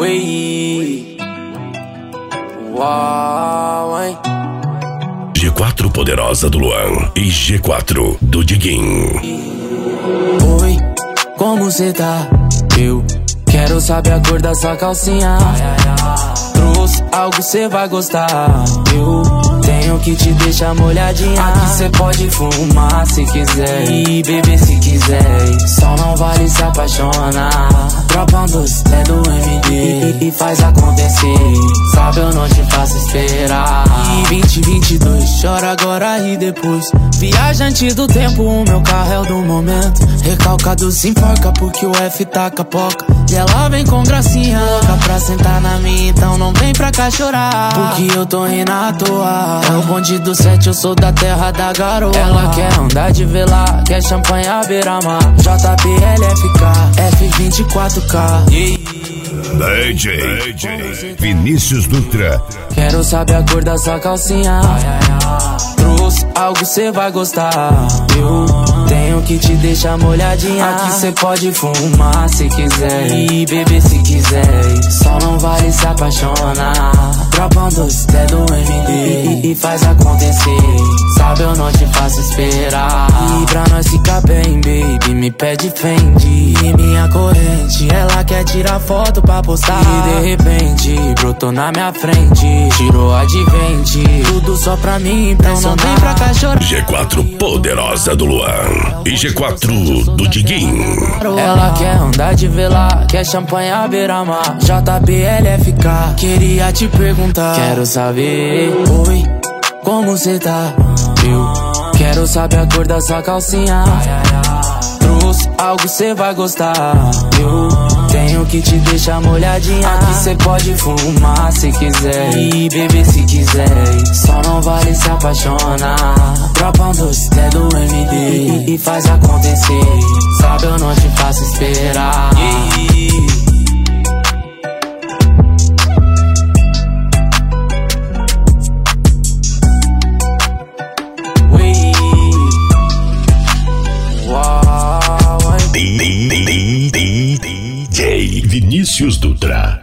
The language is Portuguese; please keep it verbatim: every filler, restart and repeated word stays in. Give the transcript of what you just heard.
Oi. Uau, hein? G quatro Poderosa do Luan e G quatro do Diguinho. Oi, como cê tá? Eu quero saber a cor dessa calcinha. Trouxe algo cê vai gostar. Eu tenho que te deixar molhadinha. Aqui cê pode fumar se quiser e beber se quiser. Só não vale se apaixonar. Dropa um doce, é do M D e, e faz acontecer. Sabe, eu não te faço esperar. E vinte, vinte e dois, chora agora e depois. Viajante do tempo, o meu carro é o do momento. Recalcado se enforca porque o F tá capoca. E ela vem com gracinha, louca pra sentar na minha, então não vem pra cá chorar. Porque eu tô rindo à toa. É o bonde do sete, eu sou da terra da garoa. Ela quer andar de velar, quer champanhe à beira-mar. J B L F K, F vinte e quatro K. D J, D J Vinícius Dutra. Quero saber a cor dessa calcinha. Trouxe algo cê vai gostar. Eu tenho que te deixar molhadinha. Aqui cê pode fumar se quiser e beber se quiser. Só não vale se apaixonar. Dropa um doce, é do M D e, e faz acontecer. Sabe, eu não te faço esperar. E pra nós ficar bem, baby, me pede Fendi e minha corrente. Ela quer tirar foto pra postar e de repente brotou na minha frente. Tirou advente, tudo só pra mim impressionar. Não vem pra cá chorar. G quatro Poderosa do Luan e G quatro do Diguinho. Ela quer andar de velar, quer champanhe à beira-mar. J B L F K, queria te perguntar. Quero saber, oi, como cê tá? Eu quero saber a cor dessa calcinha. Trouxe algo cê vai gostar. Eu tenho que te deixar molhadinha. Aqui cê pode fumar se quiser e beber se quiser. Só não vale se apaixonar. Dropa um doce, é do M D e faz acontecer. Sabe, eu não te faço esperar. D J Vinícius Dutra.